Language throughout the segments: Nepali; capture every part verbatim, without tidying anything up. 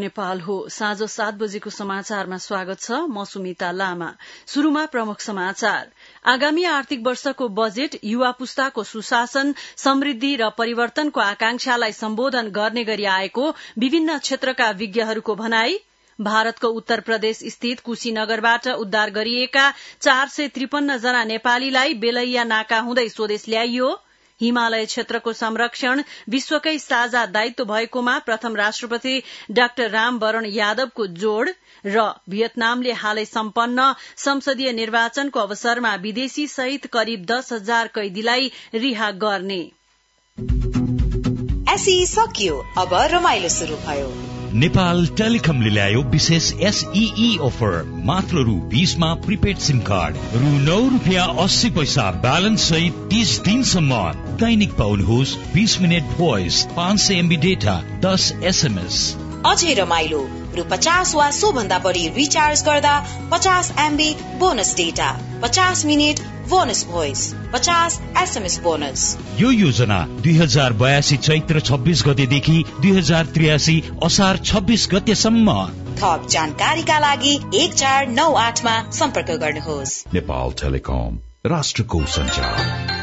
नेपाल हो। साँझ सात बजेको समाचारमा स्वागत छ। म सुमिता लामा। शुरूमा प्रमुख समाचार। आगामी आर्थिक वर्षको बजेट युवा पुस्ताको सुशासन, समृद्धि र परिवर्तनको आकांक्षालाई सम्बोधन गर्ने गरी आएको विभिन्न क्षेत्रका विज्ञहरूको भनाई। भारतको उत्तर प्रदेश स्थित कुशीनगरबाट उद्धार गरिएका चार सय त्रिपन्न जना नेपालीलाई बेलैया नाका हुँदै स्वदेश ल्याइयो। हिमालय क्षेत्रको संरक्षण विश्वकै साझा दायित्व भएकोमा प्रथम राष्ट्रपति डाक्टर रामवरण यादवको जोड़ र भियतनामले हालै सम्पन्न संसदीय निर्वाचनको अवसरमा विदेशी सहित करिब दस हजार कैदीलाई रिहा गर्ने। एसई सकियो, अब रमाइलो शुरू भयो। नेपाल टेलिकमले ल्यायो विशेष एसईई अफर। मात्र रु बीसमा प्रिपेड सिम कार्ड, रु नौ रुपियाँ अस्सी पैसा ब्यालेन्स सहित तीस दिनसम्म। दैनिक पाउनुहोस् बीस मिनट भोइस, पाँच सय एमबी डेटा, दस एसएमएस। अझै रमाइलो, रु पचास वा सो भन्दा बढी रिचार्ज गर्दा पचास एमबी बोनस डेटा, पचास मिनट बोनस भोइस, पचास एसएमएस बोनस। यो योजना दुई हजार बयासी चैत्र छब्बीस गतेदेखि दुई हजार त्रियासी असार छब्बीस गतेसम्म। थप जानकारीका लागि एक चार नौ आठमा सम्पर्क गर्नुहोस्। नेपाल टेलिकम, राष्ट्रको सञ्चार।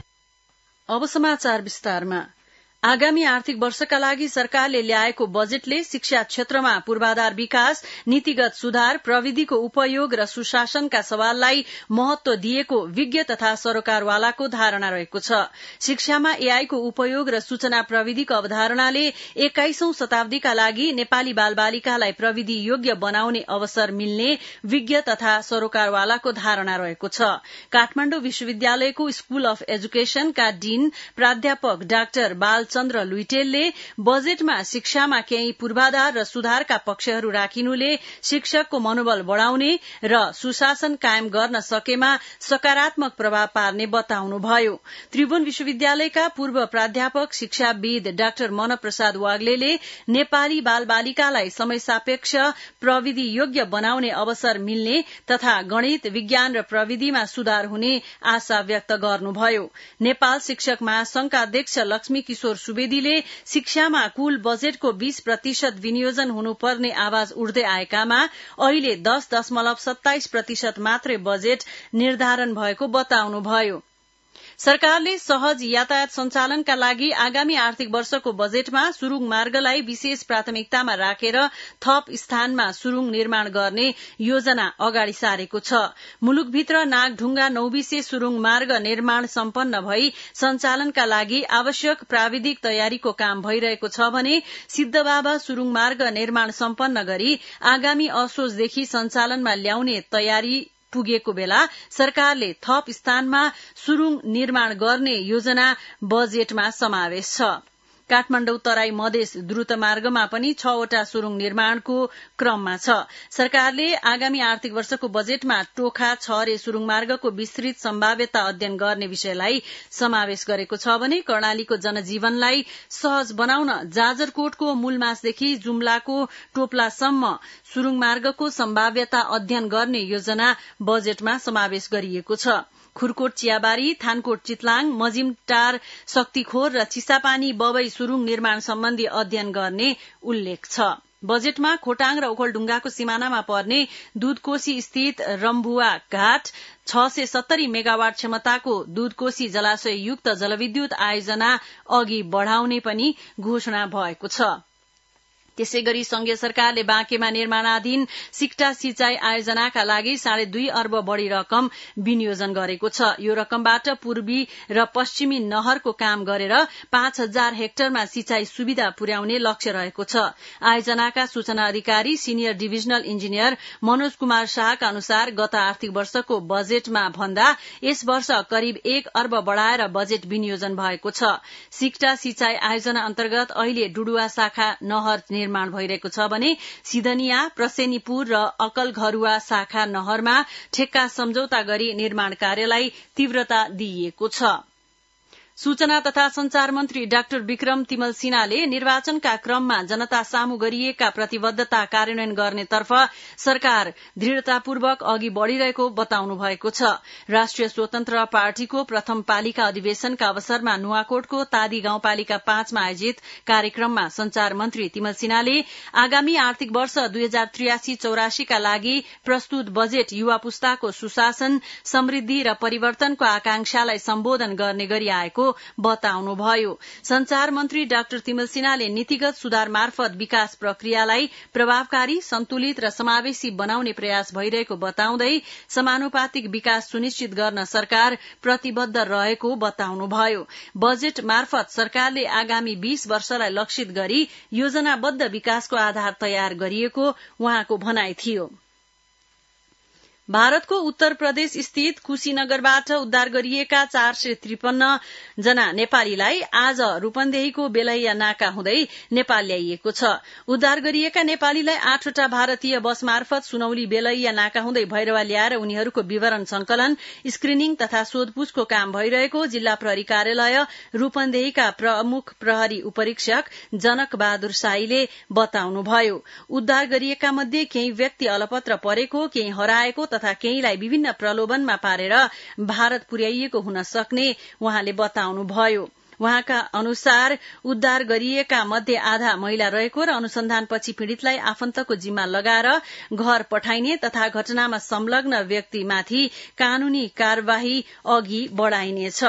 अब समाचार विस्तारमा। आगामी आर्थिक वर्षका लागि सरकारले ल्याएको बजेटले शिक्षा क्षेत्रमा पूर्वाधार विकास, नीतिगत सुधार, प्रविधिको उपयोग र सुशासनका सवाललाई महत्व दिएको विज्ञ तथा सरोकारवालाको धारणा रहेको छ। शिक्षामा एआईको उपयोग र सूचना प्रविधिको अवधारणाले एक्काइसौं शताब्दीका लागि नेपाली बालबालिकालाई प्रविधि योग्य बनाउने अवसर मिल्ने विज्ञ तथा सरोकारवालाको धारणा रहेको छ। काठमाडौँ विश्वविद्यालयको स्कूल अफ एजुकेशनका डीन प्राध्यापक डाक्टर बाल चन्द्र लुइटेलले बजेटमा शिक्षामा केही पूर्वाधार र सुधारका पक्षहरू राखिनुले शिक्षकको मनोबल बढ़ाउने र सुशासन कायम गर्न सकेमा सकारात्मक प्रभाव पार्ने बताउनुभयो। त्रिभुवन विश्वविद्यालयका पूर्व प्राध्यापक शिक्षाविद डाक्टर मनप्रसाद वाग्लेले नेपाली बालबालिकालाई समय सापेक्ष प्रविधि योग्य बनाउने अवसर मिल्ने तथा गणित, विज्ञान र प्रविधिमा सुधार हुने आशा व्यक्त गर्नुभयो। नेपाल शिक्षक महासंघका अध्यक्ष लक्ष्मी किशोर सुवेदीले शिक्षामा कुल बजेटको बीस प्रतिशत विनियोजन हुनुपर्ने आवाज उठ्दै आएकामा अहिले दस दशमलव सत्ताइस प्रतिशत मात्रै बजेट निर्धारण भएको बताउनुभयो। सरकारले सहज यातायात सञ्चालनका लागि आगामी आर्थिक वर्षको बजेटमा सुरुङ मार्गलाई विशेष प्राथमिकतामा राखेर थप स्थानमा सुरुङ निर्माण गर्ने योजना अगाडि सारेको छ। मुलुकभित्र नागढुङ्गा नौबिसे सुरुङ मार्ग निर्माण सम्पन्न भई सञ्चालनका लागि आवश्यक प्राविधिक तयारीको काम भइरहेको छ भने सिद्धबाबा सुरुङ मार्ग निर्माण सम्पन्न गरी आगामी असोजदेखि सञ्चालनमा ल्याउने तयारी पुगेको बेला सरकारले थप स्थानमा सुरुङ निर्माण गर्ने योजना बजेटमा समावेश छ। काठमाडौँ तराई मधेस द्रुत मार्गमा पनि छवटा सुरुङ निर्माणको क्रममा छ। सरकारले आगामी आर्थिक वर्षको बजेटमा टोखा छरे सुरुङ मार्गको विस्तृत सम्भाव्यता अध्ययन गर्ने विषयलाई समावेश गरेको छ भने कर्णालीको जनजीवनलाई सहज बनाउन जाजरकोटको मूलमासदेखि जुम्लाको टोप्लासम्म सुरुङ मार्गको सम्भाव्यता अध्ययन गर्ने योजना बजेटमा समावेश गरिएको छ। खुरकोट चियाबारी, थानकोट चितलाङ, मजिमटार शक्तिखोर र चिसापानी बबई सुरुङ निर्माण सम्बन्धी अध्ययन गर्ने उल्लेख छ। बजेटमा खोटाङ र ओखलढुङ्गाको सिमानामा पर्ने दूधकोशी स्थित रम्भुवा घाट छ सय सत्तरी मेगावाट क्षमताको दूधकोशी जलाशययुक्त जलविद्युत आयोजना अघि बढ़ाउने पनि घोषणा भएको छ। त्यसै गरी संघीय सरकारले बाँकेमा निर्माणाधीन सिक्टा सिंचाई आयोजनाका लागि साढे दुई अर्ब बढ़ी रकम विनियोजन गरेको छ। यो रकमबाट पूर्वी र पश्चिमी नहरको काम गरेर पाँच हजार हेक्टरमा सिंचाई सुविधा पुर्याउने लक्ष्य रहेको छ। आयोजनाका सूचना अधिकारी senior divisional engineer Manoj Kumar शाहका अनुसार गत आर्थिक वर्षको बजेटमा भन्दा यस वर्ष करिब एक अर्ब बढ़ाएर बजेट विनियोजन भएको छ। सिक्टा सिंचाई आयोजना अन्तर्गत अहिले डुडुवा शाखा नहर निर्माण भइरहेको छ भने सिधनिया, प्रसेनीपुर र अकल घरुवा शाखा नहरमा ठेक्का सम्झौता गरी निर्माण कार्यलाई तीव्रता दिइएको छ। सूचना तथा संचार मन्त्री डाक्टर विक्रम तिमल सिन्हाले निर्वाचनका क्रममा जनता सामु गरिएका प्रतिबद्धता कार्यान्वयन गर्नेतर्फ सरकार दृढ़तापूर्वक अघि बढ़िरहेको बताउनु भएको छ। राष्ट्रिय स्वतन्त्र पार्टीको प्रथम पालिका अधिवेशनका अवसरमा नुवाकोटको तादी गाउँपालिका पाँचमा आयोजित कार्यक्रममा संचार मन्त्री तिमल सिन्हाले आगामी आर्थिक वर्ष दुई हजार त्रियासी चौरासीका लागि प्रस्तुत बजेट युवा पुस्ताको सुशासन, समृद्धि र परिवर्तनको आकांक्षालाई सम्बोधन गर्ने गरी आएको बताउनुभयो। संचार मन्त्री डाक्टर तिमल सिन्हाले नीतिगत सुधार मार्फत विकास प्रक्रियालाई प्रभावकारी, सन्तुलित र समावेशी बनाउने प्रयास भइरहेको बताउँदै समानुपातिक विकास सुनिश्चित गर्न सरकार प्रतिबद्ध रहेको बताउनुभयो। बजेट मार्फत सरकारले आगामी बीस वर्षलाई लक्षित गरी योजनाबद्ध विकासको आधार तयार गरिएको उहाँको भनाइ थियो। भारतको उत्तर प्रदेश स्थित कुशीनगरबाट उद्धार गरिएका चार सय त्रिपन्न जना नेपालीलाई आज रूपन्देहीको बेलैया नाका हुँदै नेपाल ल्याइएको छ। उद्धार गरिएका नेपालीलाई आठवटा भारतीय बस मार्फत सुनौली बेलैया नाका हुँदै भैरवा ल्याएर उनीहरूको विवरण संकलन, स्क्रिनिङ तथा सोधपूछको काम भइरहेको जिल्ला प्रहरी कार्यालय रूपन्देहीका प्रमुख प्रहरी उपरीक्षक जनक बहादुर शाहीले बताउनुभयो। उद्धार गरिएका मध्ये केही व्यक्ति अलपत्र परेको, केही हराएको तथा केहीलाई विभिन्न प्रलोभनमा पारेर भारत पुर्याइएको हुन सक्ने उहाँले बताउनुभयो। उहाँका अनुसार उद्धार गरिएका मध्ये आधा महिला रहेको र अनुसन्धानपछि पीड़ितलाई आफन्तको जिम्मा लगाएर घर पठाइने तथा घटनामा संलग्न व्यक्तिमाथि कानूनी कार्यवाही अघि बढ़ाइनेछ।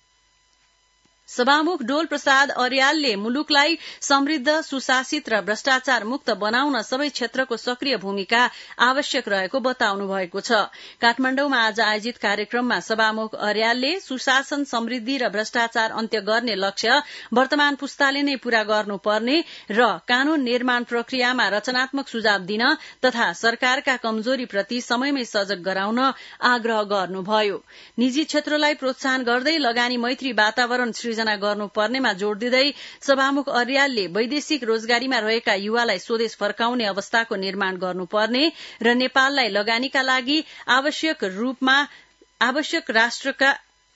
सभामुख डोल प्रसाद अर्यालले मुलुकलाई समृद्ध, सुशासित र भ्रष्टाचार मुक्त बनाउन सबै क्षेत्रको सक्रिय भूमिका आवश्यक रहेको बताउनु भएको छ। काठमाण्डुमा आज आयोजित कार्यक्रममा सभामुख अर्यालले सुशासन, समृद्धि र भ्रष्टाचार अन्त्य गर्ने लक्ष्य वर्तमान पुस्ताले नै पूरा गर्नुपर्ने र कानून निर्माण प्रक्रियामा रचनात्मक सुझाव दिन तथा सरकारका कमजोरीप्रति समयमै सजग गराउन आग्रह गर्नुभयो। निजी क्षेत्रलाई प्रोत्साहन गर्दै लगानी मैत्री वातावरण सृजना गर्नुपर्नेमा जोड़ दिँदै सभामुख अर्यालले वैदेशिक रोजगारीमा रहेका युवालाई स्वदेश फर्काउने अवस्थाको निर्माण गर्नुपर्ने र नेपाललाई लगानीका लागि आवश्यक रूपमा आवश्यक राष्ट्रका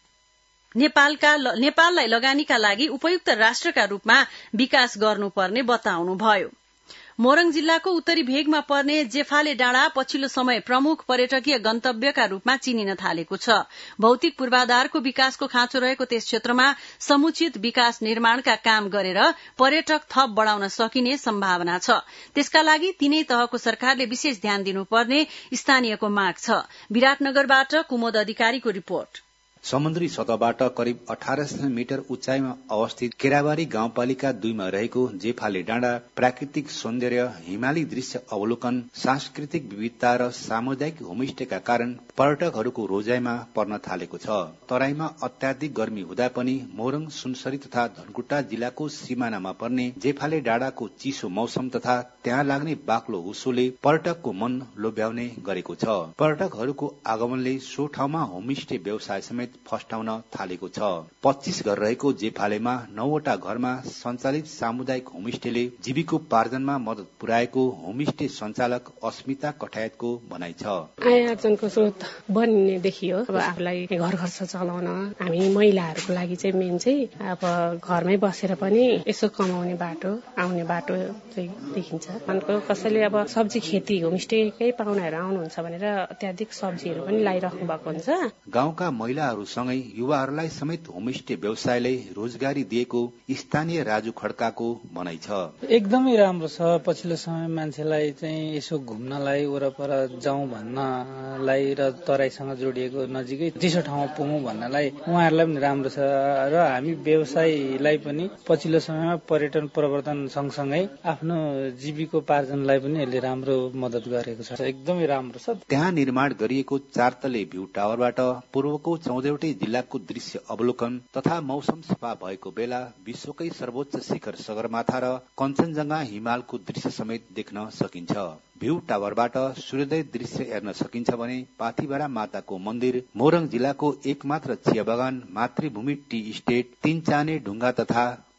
नेपालका नेपाललाई लगानीका लागि उपयुक्त राष्ट्रका रूपमा विकास गर्नुपर्ने बताउनुभयो। मोरङ जिल्लाको उत्तरी भेगमा पर्ने जेफाले डाँडा पछिल्लो समय प्रमुख पर्यटकीय गन्तव्यका रूपमा चिनिन थालेको छ। भौतिक पूर्वाधारको विकासको खाँचो रहेको त्यस क्षेत्रमा समुचित विकास निर्माणका काम गरेर पर्यटक थप बढ़ाउन सकिने सम्भावना छ। त्यसका लागि तीनै तहको सरकारले विशेष ध्यान दिनुपर्ने स्थानीयको माग छ। विराटनगरबाट कुमोद अधिकारीको रिपोर्ट। समुद्री सतहबाट करिब अठार सय मिटर उचाइमा अवस्थित केराबारी गाउँपालिका दुईमा रहेको जेफाले डाँडा प्राकृतिक सौन्दर्य, हिमाली दृश्य अवलोकन, सांस्कृतिक विविधता र सामुदायिक होमस्टेका कारण पर्यटकहरूको रोजाइमा पर्न थालेको छ। तराईमा अत्याधिक गर्मी हुँदा पनि मोरङ, सुनसरी तथा धनकुटा जिल्लाको सिमानामा पर्ने जेफाले डाँडाको चिसो मौसम तथा त्यहाँ लाग्ने बाक्लो हुस्सोले पर्यटकको मन लोभ्याउने गरेको छ। पर्यटकहरूको आगमनले सो ठाउँमा होमस्टे व्यवसाय समेत फस्टाउन थालेको छ। पच्चीस घर रहेको जेफालेमा नौवटा घरमा सञ्चालित सामुदायिक होमस्टेले जीविकोपार्जनमा मदत पुर्याएको होमस्टे सञ्चालक अस्मिता कठायतको भनाइ छ। आय आर्जनको स्रोत बन्ने देखियो। अब आफूलाई घर खर्च चलाउन हामी महिलाहरूको लागि चाहिँ मेन चाहिँ अब घरमै बसेर पनि यसो कमाउने बाटो, आउने बाटो चाहिँ देखिन्छ। अन्त कसैले अब सब्जी खेती होमस्टेकै पाहुनाहरू आउनुहुन्छ भनेर अत्याधिक सब्जीहरू पनि लगाइराख्नु भएको हुन्छ। गाउँका महिला सँगै युवाहरूलाई समेत होमस्टे व्यवसायले रोजगारी दिएको स्थानीय राजु खड्काको भनाइ छ। एकदमै राम्रो छ। पछिल्लो समय मान्छेलाई चाहिँ यसो घुम्नलाई वरपर जाउँ भन्नलाई र तराईसँग जोडिएको नजिकै चिसो ठाउँमा पुगौँ भन्नलाई उहाँहरूलाई पनि राम्रो छ र हामी व्यवसायलाई पनि पछिल्लो समयमा पर्यटन प्रवर्धन सँगसँगै आफ्नो जीविकोपार्जनलाई पनि यसले राम्रो मद्दत गरेको छ। एकदमै राम्रो छ। त्यहाँ निर्माण गरिएको चार तले भ्यू टावरबाट पूर्वको चौधवटै जिल्लाको दृश्य अवलोकन तथा मौसम सफा भएको बेला विश्वकै सर्वोच्च शिखर सगरमाथा र कञ्चनजंघा हिमालको दृश्य समेत देख्न सकिन्छ। भ्यू टावरबाट सूर्योदय दृश्य हेर्न सकिन्छ भने पाथिभरा माताको मन्दिर, मोरङ जिल्लाको एकमात्र चिया बगान, मातृभूमि टी स्टेट, तीन चाने ढुङ्गा तथा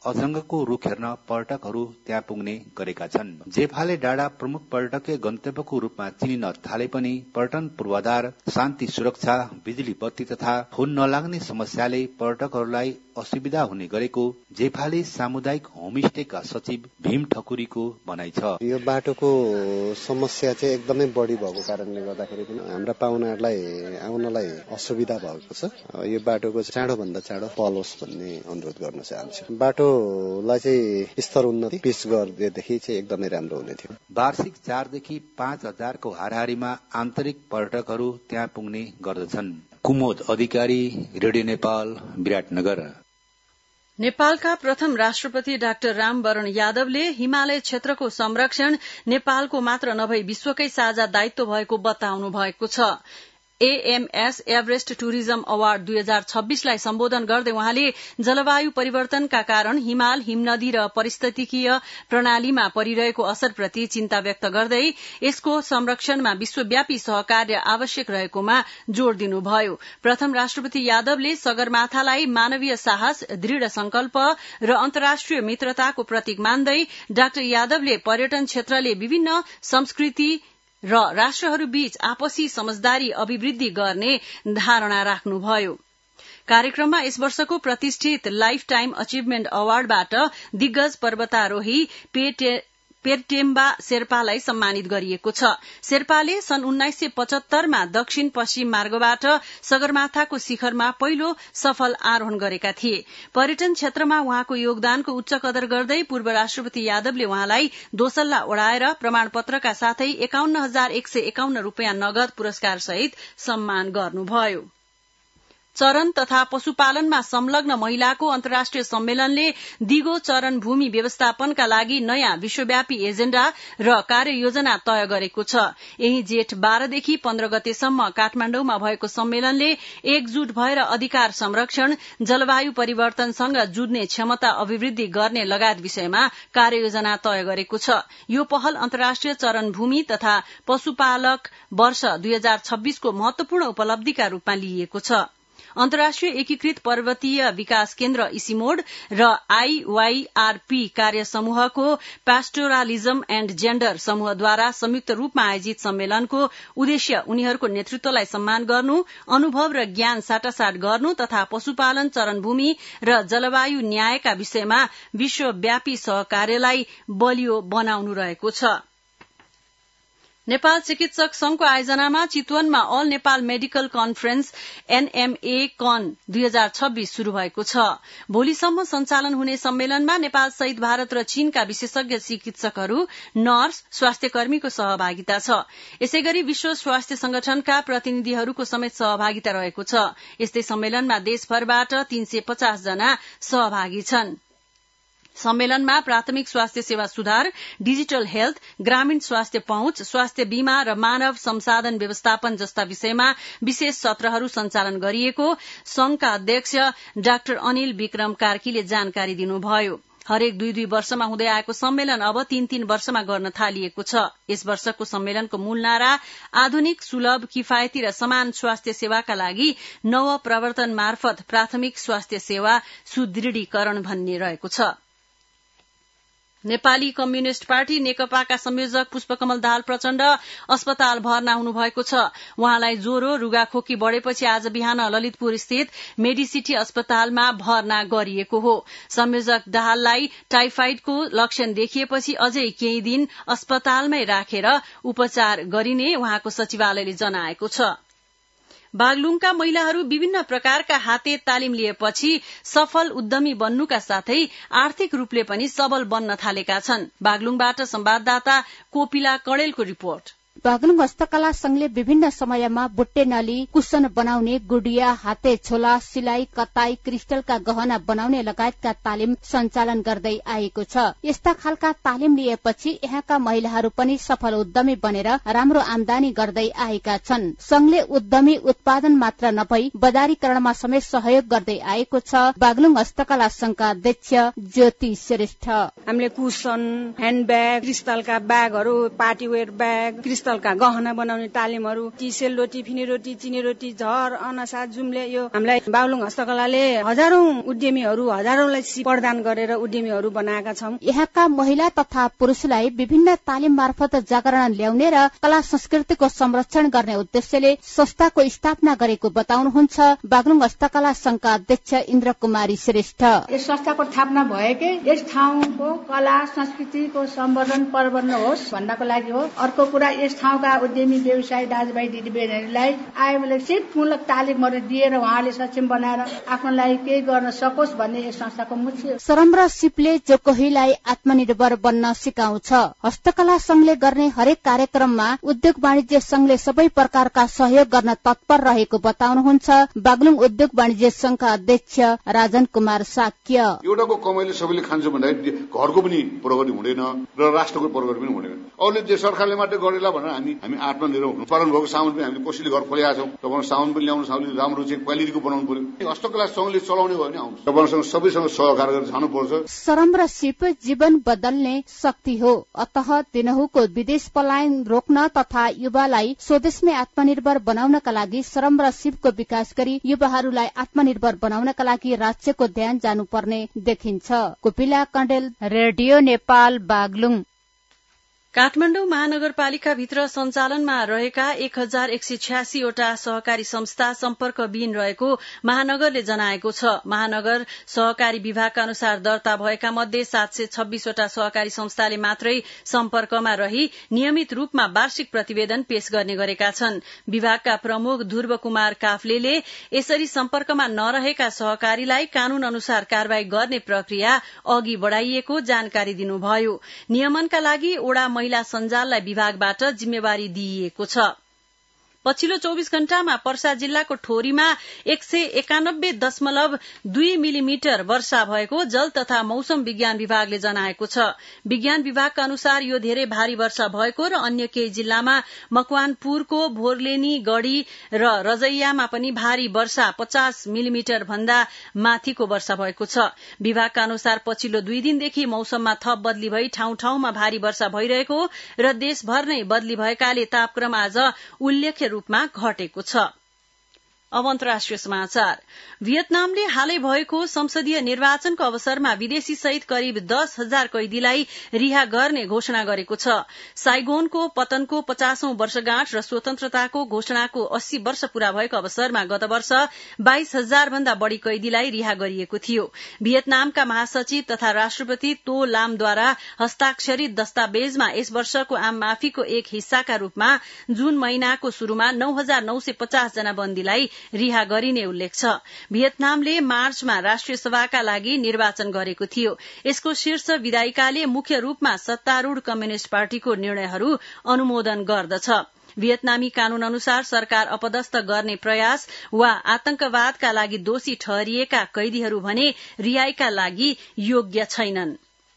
अजंगको रुख हेर्न पर्यटकहरू त्यहाँ पुग्ने गरेका छन्। जेफाले डाँडा प्रमुख पर्यटकीय गन्तव्यको रूपमा चिनिन थाले पनि पर्यटन पूर्वाधार, शान्ति सुरक्षा, बिजुली बत्ती तथा फोन नलाग्ने समस्याले पर्यटकहरूलाई असुविधा हुने गरेको जेफाले सामुदायिक होमस्टेका सचिव भीम ठकुरीको भनाइ छ। यो बाटोको समस्या चाहिँ एकदमै बढी भएको कारणले गर्दाखेरि पनि हाम्रा पाहुनाहरूलाई आउनलाई असुविधा भएको छ। यो बाटोको चाँडो भन्दा चाँडो पलोस् भन्ने अनुरोध गर्न चाहन्छु। बाटोलाई चाहिँ स्तर उन्नति पिच गर्देदेखि चाहिँ एकदमै राम्रो हुने थियो। वार्षिक चारदेखि पाँच हजारको हाराहारीमा आन्तरिक पर्यटकहरू त्यहाँ पुग्ने गर्दछन्। कुमोद अधिकारी, रेडियो नेपाल, विराटनगर। नेपालका प्रथम राष्ट्रपति डाक्टर रामवरण यादवले हिमालय क्षेत्रको संरक्षण नेपालको मात्र नभई विश्वकै साझा दायित्व भएको बताउनु भएको छ। एएमएस एभरेस्ट टुरिज्म अवार्ड दुई हजार छब्बीसलाई सम्बोधन गर्दै उहाँले जलवायु परिवर्तनका कारण हिमाल, हिमनदी र पारिस्थितिकीय प्रणालीमा परिरहेको असरप्रति चिन्ता व्यक्त गर्दै यसको संरक्षणमा विश्वव्यापी सहकार्य आवश्यक रहेकोमा जोड़ दिनुभयो। प्रथम राष्ट्रपति यादवले सगरमाथालाई मानवीय साहस, दृढ़ संकल्प र अन्तर्राष्ट्रिय मित्रताको प्रतीक मान्दै डाक्टर यादवले पर्यटन क्षेत्रले विभिन्न संस्कृति र राष्ट्रहरूबीच आपसी समझदारी अभिवृद्धि गर्ने धारणा राख्नुभयो। कार्यक्रममा यस वर्षको प्रतिष्ठित लाइफ टाइम अचिभमेन्ट अवार्डबाट दिग्गज पर्वतारोही पेर्टेम्बा शेर्पालाई सम्मानित गरिएको छ। शेर्पाले सन् उन्नाइस सय पचहत्तरमा दक्षिण पश्चिम मार्गबाट सगरमाथाको शिखरमा पहिलो सफल आरोहण गरेका थिए। पर्यटन क्षेत्रमा उहाँको योगदानको उच्च कदर गर्दै पूर्व राष्ट्रपति यादवले उहाँलाई दोसल्ला ओढाएर प्रमाणपत्रका साथै एकाउन्न हजार एक सय एकाउन्न रूपियाँ नगद पुरस्कार सहित सम्मान गर्नुभयो। चरन तथा पशुपालनमा संलग्न महिलाको अन्तर्राष्ट्रिय सम्मेलनले दिगो चरन भूमि व्यवस्थापनका लागि नयाँ विश्वव्यापी एजेण्डा र कार्ययोजना तय गरेको छ। यही जेठ बाह्रदेखि पन्ध्र गतेसम्म काठमाण्डुमा भएको सम्मेलनले एकजुट भएर अधिकार संरक्षण, जलवायु परिवर्तनसँग जुझ्ने क्षमता अभिवृद्धि गर्ने लगायत विषयमा कार्ययोजना तय गरेको छ। यो पहल अन्तर्राष्ट्रिय चरन भूमि तथा पशुपालक वर्ष दुई हजार छब्बीसको महत्वपूर्ण उपलब्धिका रूपमा लिइएको छ। अन्तर्राष्ट्रिय एकीकृत पर्वतीय विकास केन्द्र इसिमोड र आईवाईआरपी कार्य समूहको पास्टोरालिजम एण्ड जेण्डर समूहद्वारा संयुक्त रूपमा आयोजित सम्मेलनको उद्देश्य उनीहरूको नेतृत्वलाई सम्मान गर्नु, अनुभव र ज्ञान साटासाट गर्नु तथा पशुपालन, चरनभूमि र जलवायु न्यायका विषयमा विश्वव्यापी सहकार्यलाई बलियो बनाउनु रहेको छ। नेपाल चिकित्सक संघको आयोजनामा चितवनमा all Nepal medical conference NMA con दुई हजार छब्बीस शुरू भएको छ। भोलिसम्म सञ्चालन हुने सम्मेलनमा नेपाल सहित भारत र चीनका विशेषज्ञ चिकित्सकहरू, नर्स, स्वास्थ्यकर्मीको सहभागिता छ। यसैगरी विश्व स्वास्थ्य संगठनका प्रतिनिधिहरूको समेत सहभागिता रहेको छ। यस्तै सम्मेलनमा देशभरबाट तीन सय पचास जना सहभागी छन्। सम्मेलनमा प्राथमिक स्वास्थ्य सेवा सुधार, डिजिटल हेल्थ, ग्रामीण स्वास्थ्य पहुँच, स्वास्थ्य बीमा र मानव संसाधन व्यवस्थापन जस्ता विषयमा विशेष सत्रहरू सञ्चालन गरिएको संघका अध्यक्ष डाक्टर अनिल विक्रम कार्कीले जानकारी दिनुभयो। हरेक दुई दुई वर्षमा हुँदै आएको सम्मेलन अब तीन तीन वर्षमा गर्न थालिएको छ। यस वर्षको सम्मेलनको मूल नारा आधुनिक, सुलभ, किफायती र समान स्वास्थ्य सेवाका लागि नव प्रवर्तन मार्फत प्राथमिक स्वास्थ्य सेवा सुदृढीकरण भन्ने रहेको छ। नेपाली कम्युनिष्ट पार्टी नेकपाका संयोजक पुष्पकमल दाहाल प्रचण्ड अस्पताल भर्ना हुनुभएको छ। उहाँलाई ज्वरो, रुगाखोकी बढ़ेपछि आज बिहान ललितपुर स्थित मेडिसिटी अस्पतालमा भर्ना गरिएको हो। संयोजक दाहाललाई टाइफाइडको लक्षण देखिएपछि अझै केही दिन अस्पतालमै राखेर उपचार गरिने उहाँको सचिवालयले जनाएको छ। बागलुङका महिलाहरू विभिन्न प्रकारका हाते तालिम लिएपछि सफल उद्यमी बन्नुका साथै आर्थिक रूपले पनि सबल बन्न थालेका छन्। बागलुङबाट संवाददाता कोपिला कणेलको रिपोर्ट। बागलुङ हस्तकला संघले विभिन्न समयमा बुट्टे नली, कुशन बनाउने, गुडिया, हाते छोला, सिलाई, कताई, क्रिस्टलका गहना बनाउने लगायतका तालिम सञ्चालन गर्दै आएको छ। यस्ता खालका तालिम लिएपछि यहाँका महिलाहरू पनि सफल उद्यमी बनेर राम्रो आमदानी गर्दै आएका छन्। संघले उद्यमी उत्पादन मात्र नभई बजारीकरणमा समेत सहयोग गर्दै आएको छ। बागलुङ हस्तकला संघका अध्यक्ष ज्योति श्रेष्ठ। हामीले कुशन, ह्यान्डब्याग, क्रिस्टलका ब्यागहरू, पार्टीवेयर ब्याग, क्रिस्टल क्रिस्टलका गहना बनाउने तालिमहरू, टी सेलरोटी, फिनी रोटी, चिनी रोटी, झर, अनसा, जुम्ले, यो हामीलाई बागलुङ हस्तकलाले हजारौं उद्यमीहरू हजारौंलाई सिप प्रदान गरेर उद्यमीहरू बनाएका छौं। यहाँका महिला तथा पुरुषलाई विभिन्न तालिम मार्फत जागरण ल्याउने र कला संस्कृतिको संरक्षण गर्ने उद्देश्यले संस्थाको स्थापना गरेको बताउनुहुन्छ बागलुङ हस्तकला संघका अध्यक्ष इन्द्र कुमारी श्रेष्ठ। यस संस्थाको स्थापना भएकै यस ठाउँको कला संस्कृतिको सम्वर्धन प्रवर्धन होस् भन्नको लागि हो। अर्को कुरा, यस ठाउँका उद्यमी व्यवसायी दाजुभाइ दिदीबहिनीहरूलाई आवश्यकमूलक तालिमहरू दिएर उहाँले सक्षम बनाएर आफ्नो लागि केही गर्न सकोस् भन्ने यस संस्थाको मुख्य। श्रम र सिपले जो कोहीलाई आत्मनिर्भर बन्न सिकाउँछ। हस्तकला संघले गर्ने हरेक कार्यक्रममा उद्योग वाणिज्य संघले सबै प्रकारका सहयोग गर्न तत्पर रहेको बताउनुहुन्छ बागलुङ उद्योग वाणिज्य संघका अध्यक्ष राजन कुमार साक्य। एउटाको कमाइले सबैले खान्छ भन्दाखेरि घरको पनि प्रगति हुँदैन र राष्ट्रको प्रगति पनि हुँदैन। अरूले सरकारले मात्रै गरेला भनेर हामी हामी आत्मनिर्भर हुनु उत्पादन भएको सामान पनि हामीले कसैले घर खोलेका छौँ। तपाईँको सामान पनि ल्याउनु सामान राम्रो चाहिँ क्वालिटीको बनाउनु पर्यो। हस्तकला संघले चलाउने भयो भने आउँछ। तपाईँहरूसँग सबैसँग सहकार गरेर जानुपर्छ। श्रम र सिप जीवन बदल्ने शक्ति हो। अतः दिनहुँको विदेश पलायन रोक्न तथा युवालाई स्वदेशमै आत्मनिर्भर बनाउनका लागि श्रम र सिपको विकास गरी युवाहरूलाई आत्मनिर्भर बनाउनका लागि राज्यको ध्यान जानुपर्ने देखिन्छ। कुपिला कण्डेल, रेडियो नेपाल, बागलुङ। काठमाडौँ महानगरपालिकाभित्र सञ्चालनमा रहेका एक हजार एक सय छ्यासीवटा सहकारी संस्था सम्पर्कविहीन रहेको महानगरले जनाएको छ। महानगर सहकारी विभागका अनुसार दर्ता भएका मध्ये सात सय छब्बीसवटा सहकारी संस्थाले मात्रै सम्पर्कमा रही नियमित रूपमा वार्षिक प्रतिवेदन पेश गर्ने गरेका छन्। विभागका प्रमुख ध्रुव कुमार काफ्लेले यसरी सम्पर्कमा नरहेका सहकारीलाई कानून अनुसार कार्यवाही गर्ने प्रक्रिया अघि बढ़ाइएको जानकारी दिनुभयो। नियमनका लागि ओडा महिला सञ्जाललाई विभागबाट जिम्मेवारी दिइएको छ। पछिल्लो चौबीस घण्टामा पर्सा जिल्लाको ठोरीमा एक सय एकानब्बे दशमलव दुई मिलिमिटर वर्षा भएको जल तथा मौसम विज्ञान विभागले जनाएको छ। विज्ञान विभागका अनुसार यो धेरै भारी वर्षा भएको र अन्य केही जिल्लामा मकवानपुरको भोरलेनी, गढ़ी र रजैयामा पनि भारी वर्षा पचास मिलिमिटर भन्दा माथिको वर्षा भएको छ। विभागका अनुसार पछिल्लो दुई दिनदेखि मौसममा थप बदली भई ठाउँ ठाउँमा भारी वर्षा भइरहेको र देशभर नै बदली भएकाले तापक्रम आज उल्लेख्य रूपमा घटेको छ। अब अन्तर्राष्ट्रिय समाचार। भियतनामले हालै भएको संसदीय निर्वाचनको अवसरमा विदेशी सहित करिब दस हजार कैदीलाई रिहा गर्ने घोषणा गरेको छ। साइगोनको पतनको पचासौं वर्षगाँठ र स्वतन्त्रताको घोषणाको अस्सी वर्ष पूरा भएको अवसरमा गत वर्ष बाइस हजार भन्दा बढ़ी कैदीलाई रिहा गरिएको थियो। भियतनामका महासचिव तथा राष्ट्रपति तो लामद्वारा हस्ताक्षरित दस्तावेजमा यस वर्षको आम माफीको एक हिस्साका रूपमा जून महिनाको शुरूमा नौ हजार नौ सय पचास जना बन्दीलाई रिहा गरिने उल्लेख छ। भियतनामले मार्चमा राष्ट्रिय सभाका लागि निर्वाचन गरेको थियो। यसको शीर्ष विधायिकाले मुख्य रूपमा सत्तारूढ़ कम्युनिष्ट पार्टीको निर्णयहरू अनुमोदन गर्दछ। भियतनामी कानून अनुसार सरकार अपदस्थ गर्ने प्रयास वा आतंकवादका लागि दोषी ठहरिएका कैदीहरू भने रिहाईका लागि योग्य छैनन्।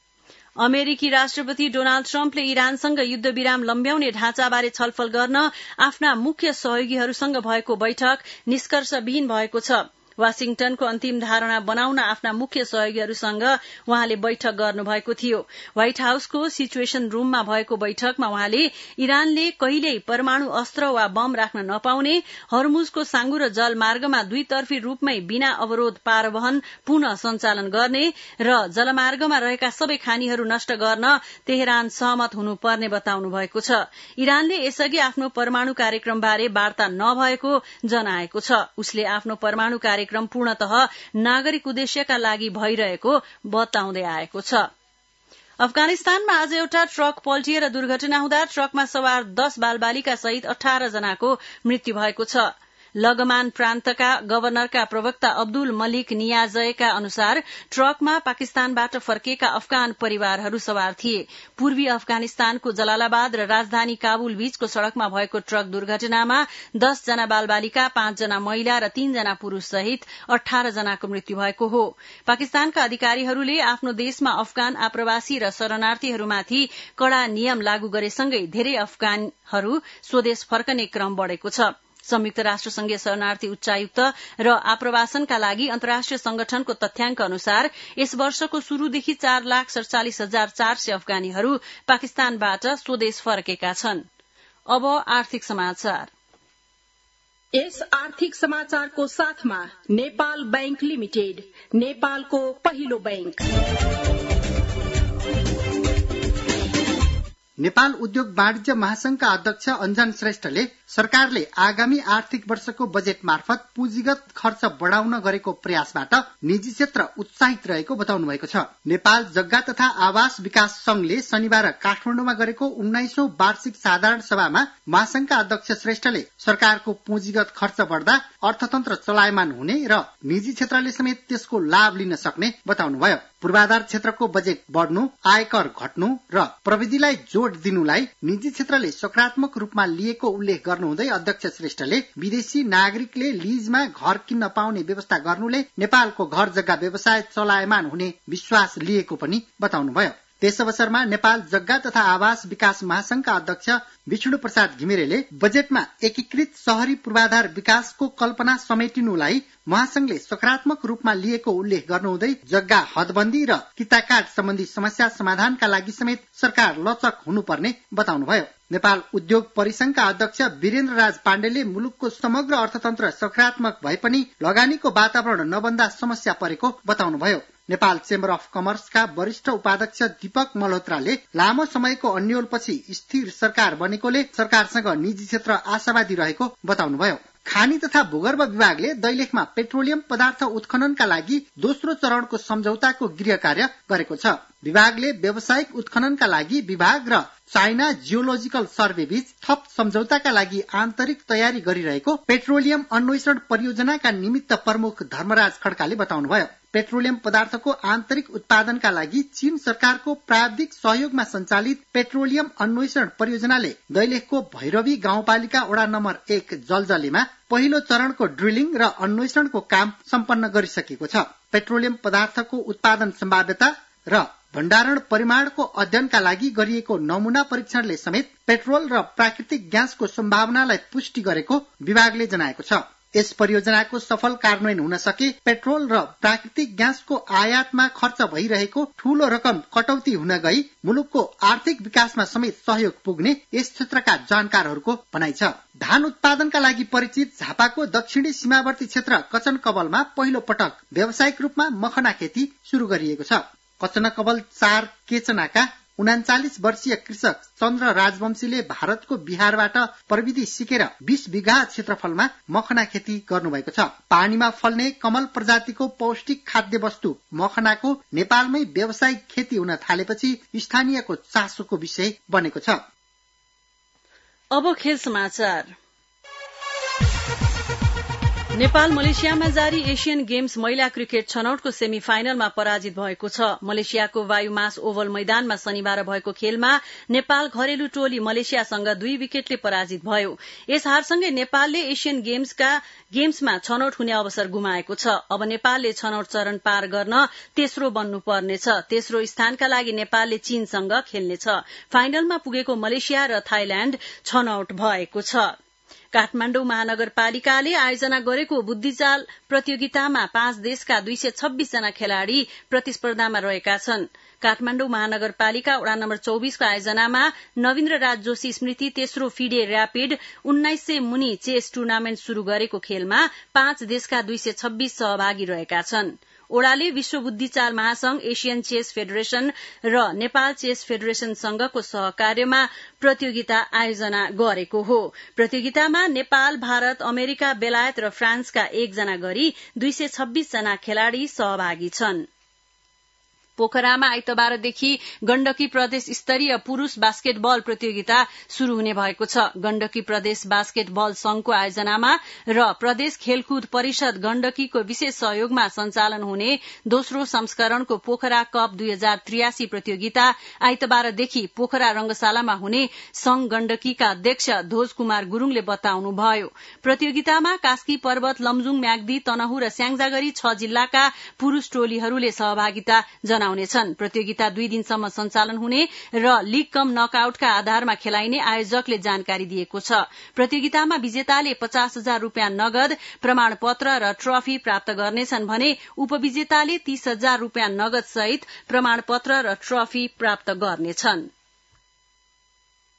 अमेरिकी राष्ट्रपति डोनाल्ड ट्रम्पले इरानसँग युद्धविराम लम्ब्याउने ढाँचाबारे छलफल गर्न आफ्ना मुख्य सहयोगीहरूसँग भएको बैठक निष्कर्षविहीन भएको छ। वाशिंगटनको अन्तिम धारणा बनाउन आफ्ना मुख्य सहयोगीहरूसँग उहाँले बैठक गर्नुभएको थियो। व्हाइट हाउसको सिचुएशन रूममा भएको बैठकमा उहाँले इरानले कहिल्यै परमाणु अस्त्र वा बम राख्न नपाउने, हर्मुजको साँगु र जलमार्गमा दुईतर्फी रूपमै बिना अवरोध पारवहन पुनः सञ्चालन गर्ने र जलमार्गमा रहेका सबै खानीहरू नष्ट गर्न तेहरान सहमत हुनुपर्ने बताउनु भएको छ। इरानले यसअघि आफ्नो परमाणु कार्यक्रमबारे वार्ता नभएको जनाएको छ। उसले आफ्नो परमाणु कार्यक्रम पूर्णतः नागरिक उद्देश्यका लागि भइरहेको बताउँदै आएको छ। अफगानिस्तानमा आज एउटा ट्रक पल्टिएर दुर्घटना हुँदा ट्रकमा सवार दश बालबालिका सहित अठार जनाको मृत्यु भएको छ। लगमान प्रान्तका गवर्नरका प्रवक्ता अब्दुल मलिक नियाजयका अनुसार ट्रकमा पाकिस्तानबाट फर्केका अफगान परिवारहरू सवार थिए। पूर्वी अफगानिस्तानको जलालाबाद र राजधानी काबुल बीचको सड़कमा भएको ट्रक दुर्घटनामा दस जना बालबालिका, पाँच जना महिला र तीन जना पुरूष सहित अठार जनाको मृत्यु भएको हो। पाकिस्तानका अधिकारीहरूले आफ्नो देशमा अफगान आप्रवासी र शरणार्थीहरूमाथि कड़ा नियम लागू गरेसँगै धेरै अफगानहरू स्वदेश फर्कने क्रम बढ़ेको छ। संयुक्त राष्ट्रसंघीय शरणार्थी उच्चायुक्त र आप्रवासनका लागि अन्तर्राष्ट्रिय संगठनको तथ्याङ्क अनुसार यस वर्षको शुरूदेखि चार लाख सड़चालिस हजार चार सय अफगानीहरू पाकिस्तानबाट स्वदेश फर्केका छन्। अब आर्थिक समाचार। यस आर्थिक समाचारको साथमा नेपाल बैंक लिमिटेड, नेपालको पहिलो बैंक। नेपाल उद्योग वाणिज्य महासंघका अध्यक्ष अञ्जन श्रेष्ठले सरकारले आगामी आर्थिक वर्षको बजेट मार्फत पुँजीगत खर्च बढ़ाउन गरेको प्रयासबाट निजी क्षेत्र उत्साहित रहेको बताउनु भएको छ। नेपाल जग्गा तथा आवास विकास संघले शनिबार काठमाडौँमा गरेको उन्नाइसौं वार्षिक साधारण सभामा महासंघका अध्यक्ष श्रेष्ठले सरकारको पुँजीगत खर्च बढ़दा अर्थतन्त्र चलायमान हुने र निजी क्षेत्रले समेत त्यसको लाभ लिन सक्ने बताउनुभयो। पूर्वाधार क्षेत्रको बजेट बढ़नु, आयकर घट्नु र प्रविधिलाई जोड़ दिनुलाई निजी क्षेत्रले सकारात्मक रूपमा लिएको उल्लेख गर्नुहुँदै अध्यक्ष श्रेष्ठले विदेशी नागरिकले लीजमा घर किन्न पाउने व्यवस्था गर्नुले नेपालको घर जग्गा व्यवसाय चलायमान हुने विश्वास लिएको पनि बताउनुभयो। त्यस अवसरमा नेपाल जग्गा तथा आवास विकास महासंघका अध्यक्ष विष्णु प्रसाद घिमिरेले बजेटमा एकीकृत शहरी पूर्वाधार विकासको कल्पना समेटिनुलाई महासंघले सकारात्मक रूपमा लिएको उल्लेख गर्नुहुँदै जग्गा हदबन्दी र किताकाट सम्बन्धी समस्या समाधानका लागि समेत सरकार लचक हुनुपर्ने बताउनुभयो। नेपाल उद्योग परिसंघका अध्यक्ष वीरेन्द्र राज पाण्डेले मुलुकको समग्र अर्थतन्त्र सकारात्मक भए पनि लगानीको वातावरण नबन्दा समस्या परेको बताउनुभयो। नेपाल चेम्बर अफ कमर्सका वरिष्ठ उपाध्यक्ष दीपक मल्होत्राले लामो समयको अन्योलपछि स्थिर सरकार बनेकोले सरकारसँग निजी क्षेत्र आशावादी रहेको बताउनुभयो। खानी तथा भूगर्भ विभागले दैलेखमा पेट्रोलियम पदार्थ उत्खननका लागि दोस्रो चरणको सम्झौताको गृह कार्य गरेको छ। विभागले व्यावसायिक उत्खननका लागि विभाग र चाइना जियोलोजिकल सर्वे बीच थप सम्झौताका लागि आन्तरिक तयारी गरिरहेको पेट्रोलियम अन्वेषण परियोजनाका निमित्त प्रमुख धर्मराज खड्काले बताउनुभयो। पेट्रोलियम पदार्थको आन्तरिक उत्पादनका लागि चीन सरकारको प्राविधिक सहयोगमा सञ्चालित पेट्रोलियम अन्वेषण परियोजनाले दैलेखको भैरवी गाउँपालिका वडा नम्बर एक जलजलेमा पहिलो चरणको ड्रिलिङ र अन्वेषणको काम सम्पन्न गरिसकेको छ। पेट्रोलियम पदार्थको उत्पादन सम्भाव्यता र भण्डारण परिमाणको अध्ययनका लागि गरिएको नमूना परीक्षणले समेत पेट्रोल र प्राकृतिक ग्यासको सम्भावनालाई पुष्टि गरेको विभागले जनाएको छ। यस परियोजनाको सफल कार्यान्वयन हुन सके पेट्रोल र प्राकृतिक ग्यासको आयातमा खर्च भइरहेको ठूलो रकम कटौती हुन गई मुलुकको आर्थिक विकासमा समेत सहयोग पुग्ने यस क्षेत्रका जानकारहरूको भनाइ छ। धान उत्पादनका लागि परिचित झापाको दक्षिणी सीमावर्ती क्षेत्र कचनकबलमा पहिलो पटक व्यावसायिक रूपमा मखना खेती शुरू गरिएको छ। कचनकबल चार केचनाका उनाचालिस वर्षीय कृषक चन्द्र राजवंशीले भारतको बिहारबाट प्रविधि सिकेर बीस बिघा क्षेत्रफलमा मखना खेती गर्नुभएको छ। पानीमा फल्ने कमल प्रजातिको पौष्टिक खाद्य वस्तु मखनाको नेपालमै व्यावसायिक खेती हुन थालेपछि स्थानीयको चासोको विषय बनेको छ। अब खेल समाचार। नेपाल मलेसियामा जारी एशियन गेम्स महिला क्रिकेट छनौटको सेमी फाइनलमा पराजित भएको छ। मलेसियाको वायुमास ओभल मैदानमा शनिबार भएको खेलमा नेपाल घरेलु टोली मलेसियासँग दुई विकेटले पराजित भयो। यस हारसँगै नेपालले एशियन गेम्सका गेम्समा छनौट हुने अवसर गुमाएको छ। अब नेपालले छनौट चरण पार गर्न तेस्रो बन्नुपर्नेछ। तेस्रो स्थानका लागि नेपालले चीनसँग खेल्नेछ। फाइनलमा पुगेको मलेसिया र थाइल्याण्ड छनौट भएको छ। काठमाण्डु महानगरपालिकाले आयोजना गरेको बुद्धिचाल प्रतियोगितामा पाँच देशका दुई सय छब्बीस जना खेलाड़ी प्रतिस्पर्धामा रहेका छन्। काठमाण्डु महानगरपालिका वडा नम्बर चौबीसको आयोजनामा नवीन्द्र राज जोशी स्मृति तेस्रो फिडे र्यापिड उन्नाइस सय मुनि चेस टुर्नामेन्ट शुरू गरेको खेलमा पाँच देशका दुई सय छब्बीस सहभागी रहेका छन्। ओडाले विश्व बुद्धिचाल महासंघ, एशियन चेस फेडरेशन र नेपाल चेस फेडरेशनसँगको सहकार्यमा प्रतियोगिता आयोजना गरेको हो। प्रतियोगितामा नेपाल, भारत, अमेरिका, बेलायत र फ्रान्सका एकजना गरी दुई सय छब्बीस जना खेलाड़ी सहभागी छन्। पोखरामा आइतबारदेखि गण्डकी प्रदेश स्तरीय पुरूष बास्केटबल प्रतियोगिता शुरू हुने भएको छ। गण्डकी प्रदेश बास्केटबल संघको आयोजनामा र प्रदेश खेलकुद परिषद गण्डकीको विशेष सहयोगमा सञ्चालन हुने दोस्रो संस्करणको पोखरा कप दुई हजार त्रियासी प्रतियोगिता आइतबारदेखि पोखरा रंगशालामा हुने संघ गण्डकीका अध्यक्ष ध्वज कुमार गुरूङले बताउनुभयो। प्रतियोगितामा कास्की पर्वत, लमजुङ, म्याग्दी, तनहु र स्याङ्जा गरी छ जिल्लाका पुरूष टोलीहरूले सहभागिता जनाउनेछन्। प्रतियोगिता दुई दिनसम्म सञ्चालन हुने र लीग कम नकआउटका आधारमा खेलाइने आयोजकले जानकारी दिएको छ। प्रतियोगितामा विजेताले पचास हजार रूपियाँ नगद, प्रमाणपत्र र ट्रफी प्राप्त गर्नेछन् भने उपविजेताले तीस हजार रूपियाँ नगद सहित प्रमाणपत्र र ट्रफी प्राप्त गर्नेछन्।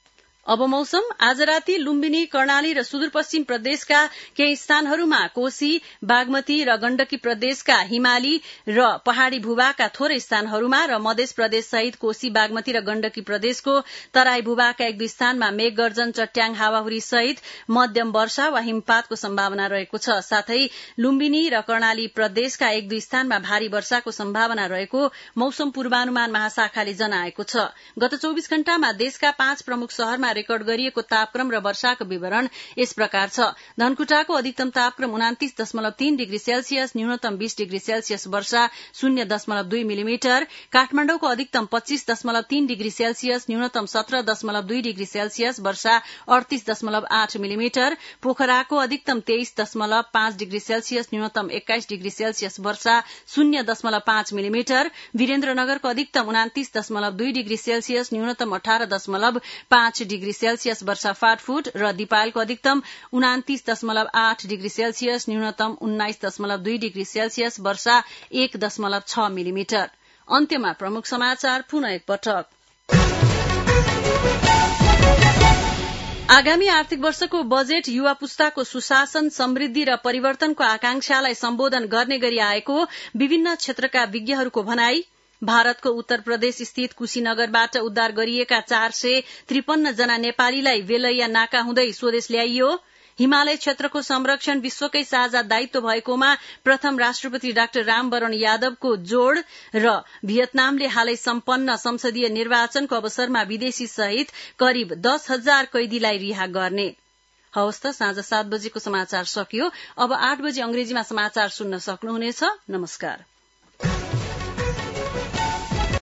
अब मौसम। आज राति लुम्बिनी, कर्णाली र सुदूरपश्चिम प्रदेशका केही स्थानहरूमा कोशी, बागमती र गण्डकी प्रदेशका हिमाली र पहाड़ी भूभागका थोरै स्थानहरूमा र मध्य प्रदेश सहित कोशी, बागमती र गण्डकी प्रदेशको तराई भूभागका एक दुई स्थानमा मेघ गर्जन, चट्याङ, हावाहुरी सहित मध्यम वर्षा वा हिमपातको सम्भावना रहेको छ। साथै लुम्बिनी र कर्णाली प्रदेशका एक दुई स्थानमा भारी वर्षाको सम्भावना रहेको मौसम पूर्वानुमान महाशाखाले जनाएको छ। गत चौविस घण्टामा देशका पाँच प्रमुख शहरमा रेकर्ड गरिएको तापक्रम र वर्षाको विवरण यस प्रकार छ। धनकुटाको अधिकतम तापक्रम उनातिस दशमलव तीन डिग्री सेल्सियस, न्यूनतम बीस डिग्री सेल्सियस वर्षा शून्य दशमलव दुई मिलिमिटर। काठमाडौँको अधिकतम पच्चीस दशमलव तीन डिग्री सेल्सियस, न्यूनतम सत्रह दशमलव दुई डिग्री सेल्सियस वर्षा अडतीस दशमलव आठ मिलिमिटर। पोखराको अधिकतम तेइस दशमलव पाँच डिग्री सेल्सियस, न्यूनतम एक्काइस डिग्री सेल्सियस वर्षा शून्य दशमलव पाँच मिलिमिटर। वीरेन्द्रनगरको अधिकतम उनातिस दशमलव दुई डिग्री सेल्सियस, न्यूनतम अठारह दशमलव पाँच डिग्री सेल्सियस वर्षा फाटफुट र दिपायलको अधिकतम उनातिस दशमलव आठ डिग्री सेल्सियस, न्यूनतम उन्नाइस दशमलव दुई डिग्री सेल्सियस वर्षा एक दशमलव छ मिलिमिटर। अन्त्यमा प्रमुख समाचार पुनः एकपटक। आगामी आर्थिक वर्षको बजेट युवा पुस्ताको सुशासन, समृद्धि र परिवर्तनको आकांक्षालाई सम्बोधन गर्ने गरी आएको विभिन्न क्षेत्रका विज्ञहरूको भनाई। भारतको उत्तर प्रदेश स्थित कुशीनगरबाट उद्धार गरिएका चार सय त्रिपन्न जना नेपालीलाई बेलैया नाका हुँदै स्वदेश ल्याइयो। हिमालय क्षेत्रको संरक्षण विश्वकै साझा दायित्व भएकोमा प्रथम राष्ट्रपति डाक्टर रामवरण यादवको जोड़ र भियतनामले हालै सम्पन्न संसदीय निर्वाचनको अवसरमा विदेशी सहित करिब दस हजार कैदीलाई रिहा गर्ने। हवस् त, साँझ सात बजेको समाचार सकियो। अब आठ बजे अंग्रेजीमा समाचार सुन्न सक्नुहुनेछ। नमस्कार।